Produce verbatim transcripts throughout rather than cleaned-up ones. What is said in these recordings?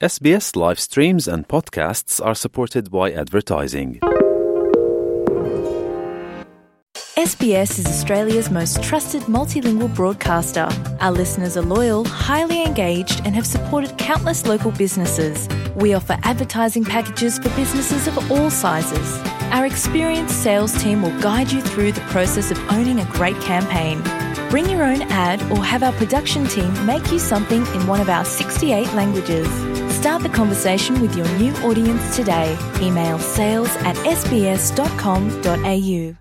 S B S live streams and podcasts are supported by advertising. S B S is Australia's most trusted multilingual broadcaster. Our listeners are loyal, highly engaged, and have supported countless local businesses. We offer advertising packages for businesses of all sizes. Our experienced sales team will guide you through the process of owning a great campaign. Bring your own ad or have our production team make you something in one of our sixty-eight languages. Start the conversation with your new audience today. Email sales at s b s dot com dot a u.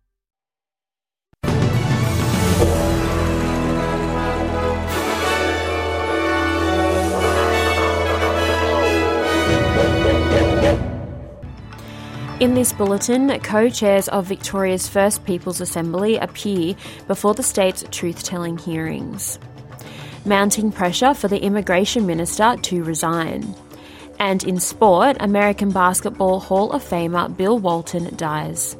In this bulletin, co-chairs of Victoria's First Peoples Assembly appear before the state's truth-telling hearings. Mounting pressure for the Immigration Minister to resign. And in sport, American Basketball Hall of Famer Bill Walton dies.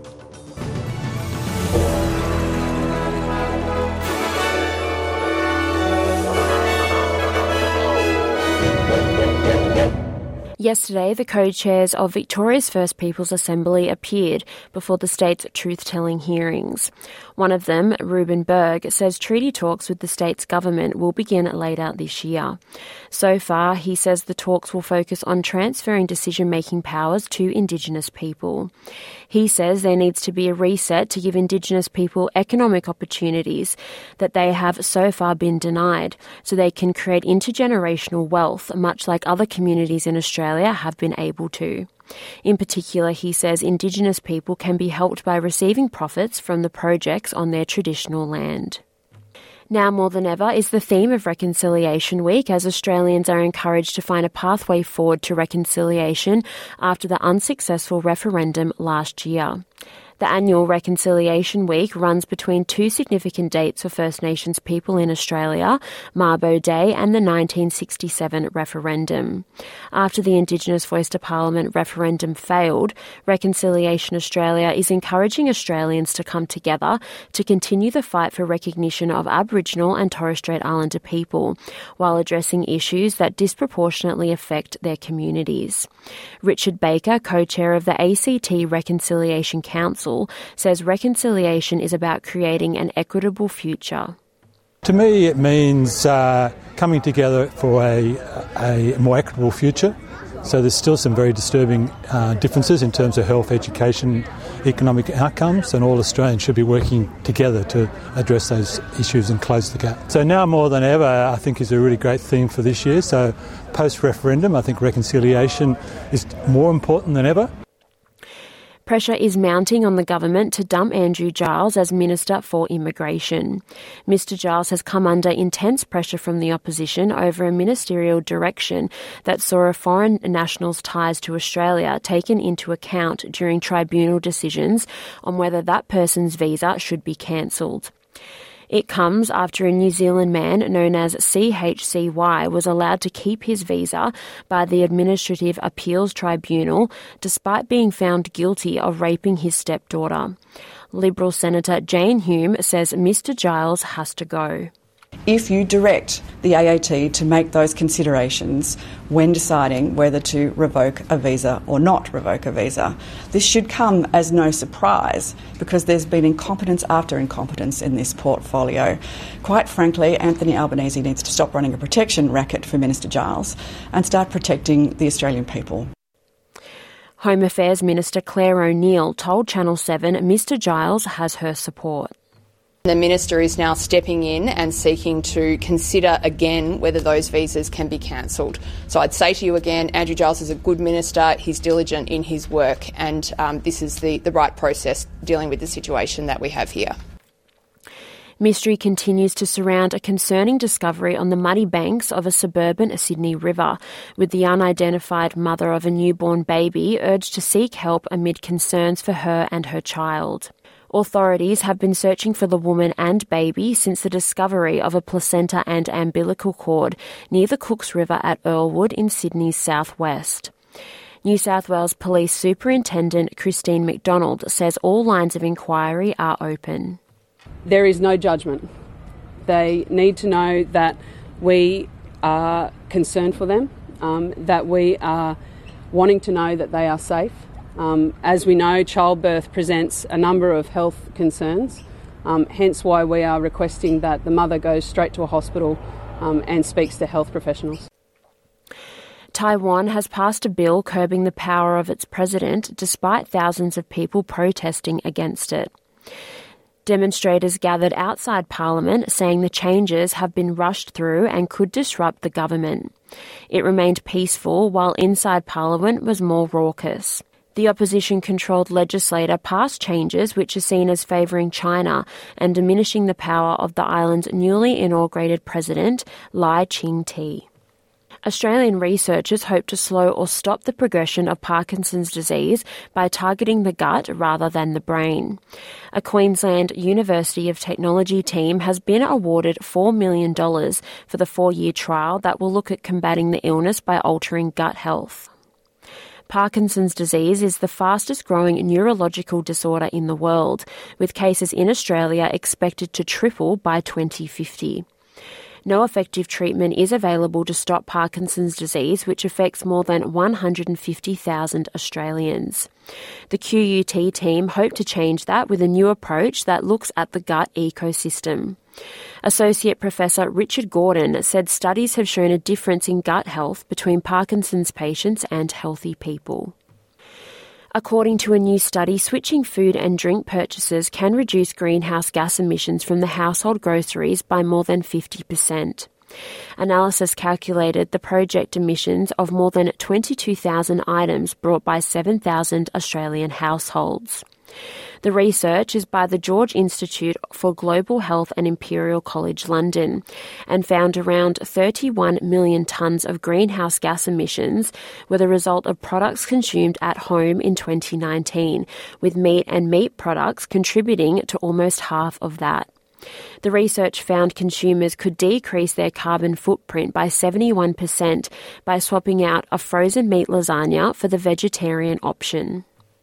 Yesterday, the co-chairs of Victoria's First Peoples Assembly appeared before the state's truth-telling hearings. One of them, Reuben Berg, says treaty talks with the state's government will begin later this year. So far, he says the talks will focus on transferring decision-making powers to Indigenous people. He says there needs to be a reset to give Indigenous people economic opportunities that they have so far been denied, so they can create intergenerational wealth, much like other communities in Australia have been able to. In particular, he says Indigenous people can be helped by receiving profits from the projects on their traditional land. Now more than ever is the theme of Reconciliation Week, as Australians are encouraged to find a pathway forward to reconciliation after the unsuccessful referendum last year. The annual Reconciliation Week runs between two significant dates for First Nations people in Australia, Mabo Day and the nineteen sixty-seven referendum. After the Indigenous Voice to Parliament referendum failed, Reconciliation Australia is encouraging Australians to come together to continue the fight for recognition of Aboriginal and Torres Strait Islander people, while addressing issues that disproportionately affect their communities. Richard Baker, co-chair of the A C T Reconciliation Council, says reconciliation is about creating an equitable future. To me, it means uh, coming together for a, a more equitable future. So there's still some very disturbing uh, differences in terms of health, education, economic outcomes, and all Australians should be working together to address those issues and close the gap. So now more than ever, I think is a really great theme for this year. So post-referendum, I think reconciliation is more important than ever. Pressure is mounting on the government to dump Andrew Giles as Minister for Immigration. Mister Giles has come under intense pressure from the opposition over a ministerial direction that saw a foreign national's ties to Australia taken into account during tribunal decisions on whether that person's visa should be cancelled. It comes after a New Zealand man known as C H C Y was allowed to keep his visa by the Administrative Appeals Tribunal despite being found guilty of raping his stepdaughter. Liberal Senator Jane Hume says Mister Giles has to go. If you direct the A A T to make those considerations when deciding whether to revoke a visa or not revoke a visa, this should come as no surprise because there's been incompetence after incompetence in this portfolio. Quite frankly, Anthony Albanese needs to stop running a protection racket for Minister Giles and start protecting the Australian people. Home Affairs Minister Claire O'Neill told Channel seven Mister Giles has her support. The Minister is now stepping in and seeking to consider again whether those visas can be cancelled. So I'd say to you again, Andrew Giles is a good Minister, he's diligent in his work, and um, this is the, the right process dealing with the situation that we have here. Mystery continues to surround a concerning discovery on the muddy banks of a suburban Sydney river, with the unidentified mother of a newborn baby urged to seek help amid concerns for her and her child. Authorities have been searching for the woman and baby since the discovery of a placenta and umbilical cord near the Cooks River at Earlwood in Sydney's southwest. New South Wales Police Superintendent Christine McDonald says all lines of inquiry are open. There is no judgment. They need to know that we are concerned for them um, that we are wanting to know that they are safe. Um, as we know, childbirth presents a number of health concerns, um, hence why we are requesting that the mother goes straight to a hospital um, and speaks to health professionals. Taiwan has passed a bill curbing the power of its president despite thousands of people protesting against it. Demonstrators gathered outside Parliament saying the changes have been rushed through and could disrupt the government. It remained peaceful while inside Parliament was more raucous. The opposition-controlled legislature passed changes which are seen as favouring China and diminishing the power of the island's newly inaugurated president, Lai Ching-te. Australian researchers hope to slow or stop the progression of Parkinson's disease by targeting the gut rather than the brain. A Queensland University of Technology team has been awarded four million dollars for the four-year trial that will look at combating the illness by altering gut health. Parkinson's disease is the fastest growing neurological disorder in the world, with cases in Australia expected to triple by twenty fifty. No effective treatment is available to stop Parkinson's disease, which affects more than one hundred fifty thousand Australians. The Q U T team hope to change that with a new approach that looks at the gut ecosystem. Associate Professor Richard Gordon said studies have shown a difference in gut health between Parkinson's patients and healthy people. According to a new study, switching food and drink purchases can reduce greenhouse gas emissions from the household groceries by more than fifty percent. Analysis calculated the project emissions of more than twenty-two thousand items brought by seven thousand Australian households. The research is by the George Institute for Global Health and Imperial College London and found around thirty-one million tonnes of greenhouse gas emissions were the result of products consumed at home in twenty nineteen, with meat and meat products contributing to almost half of that. The research found consumers could decrease their carbon footprint by seventy-one percent by swapping out a frozen meat lasagna for the vegetarian option.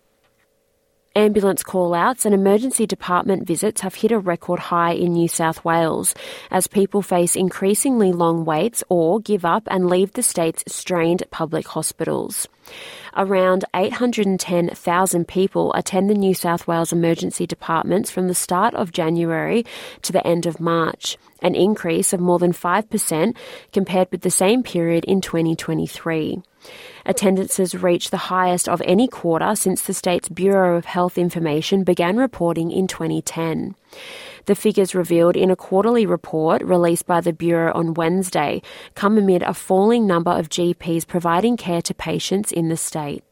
Ambulance call-outs and emergency department visits have hit a record high in New South Wales as people face increasingly long waits or give up and leave the state's strained public hospitals. Around eight hundred ten thousand people attend the New South Wales emergency departments from the start of January to the end of March, an increase of more than five percent compared with the same period in twenty twenty-three. Attendances reached the highest of any quarter since the state's Bureau of Health Information began reporting in twenty ten. The figures revealed in a quarterly report released by the Bureau on Wednesday come amid a falling number of G Ps providing care to patients in the state.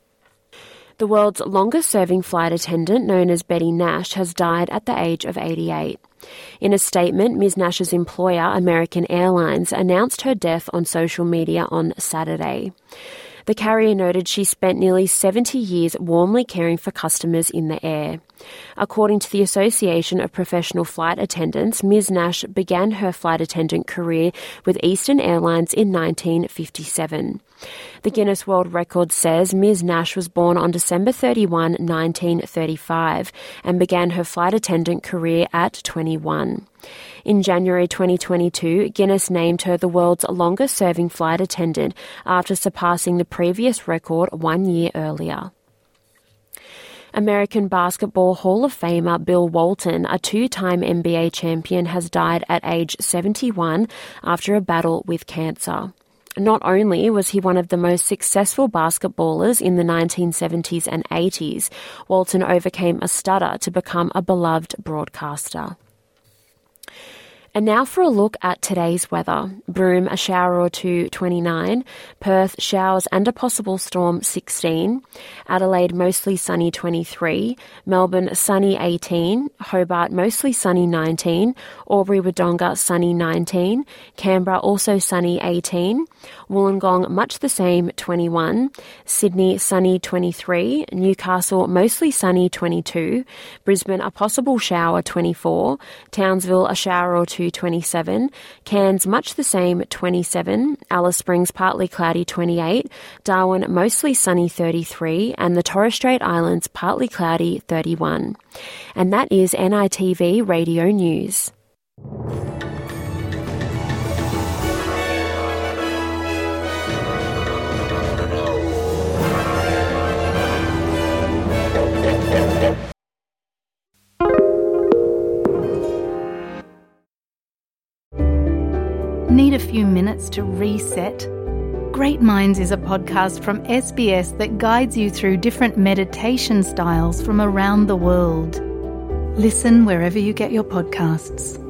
The world's longest-serving flight attendant, known as Betty Nash, has died at the age of eighty-eight. In a statement, Miz Nash's employer, American Airlines, announced her death on social media on Saturday. The carrier noted she spent nearly seventy years warmly caring for customers in the air. According to the Association of Professional Flight Attendants, Miz Nash began her flight attendant career with Eastern Airlines in nineteen fifty-seven. The Guinness World Records says Miz Nash was born on December thirty-first, nineteen thirty-five, and began her flight attendant career at twenty-one. In January twenty twenty-two, Guinness named her the world's longest-serving flight attendant after surpassing the previous record one year earlier. American Basketball Hall of Famer Bill Walton, a two-time N B A champion, has died at age seventy-one after a battle with cancer. Not only was he one of the most successful basketballers in the nineteen seventies and eighties, Walton overcame a stutter to become a beloved broadcaster. And now for a look at today's weather. Broome, a shower or two, twenty-nine. Perth, showers and a possible storm, sixteen. Adelaide, mostly sunny, twenty-three. Melbourne, sunny, eighteen. Hobart, mostly sunny, nineteen. Albury-Wodonga, sunny, nineteen. Canberra, also sunny, eighteen. Wollongong, much the same, twenty-one. Sydney, sunny, twenty-three. Newcastle, mostly sunny, twenty-two. Brisbane, a possible shower, twenty-four. Townsville, a shower or two, twenty-seven. Cairns, much the same, twenty-seven. Alice Springs, partly cloudy, twenty-eight. Darwin, mostly sunny, thirty-three. And the Torres Strait Islands, partly cloudy, thirty-one. And that is N I T V Radio News. Need a few minutes to reset? Great Minds is a podcast from S B S that guides you through different meditation styles from around the world. Listen wherever you get your podcasts.